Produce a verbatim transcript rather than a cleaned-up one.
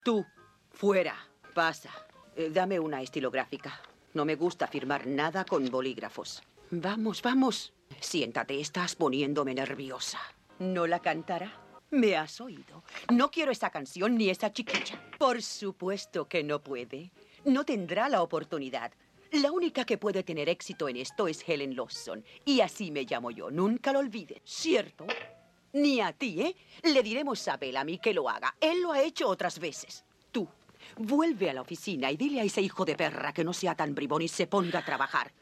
Tú, fuera. Pasa. Eh, dame una estilográfica. No me gusta firmar nada con bolígrafos. Vamos, vamos. Siéntate, estás poniéndome nerviosa. ¿No la cantará? ¿Me has oído? No quiero esa canción ni esa chiquilla. Por supuesto que no puede. No tendrá la oportunidad. La única que puede tener éxito en esto es Helen Lawson. Y así me llamo yo. Nunca lo olvides. ¿Cierto? Ni a ti, ¿eh? Le diremos a Bellamy que lo haga. Él lo ha hecho otras veces. Tú, vuelve a la oficina y dile a ese hijo de perra que no sea tan bribón y se ponga a trabajar.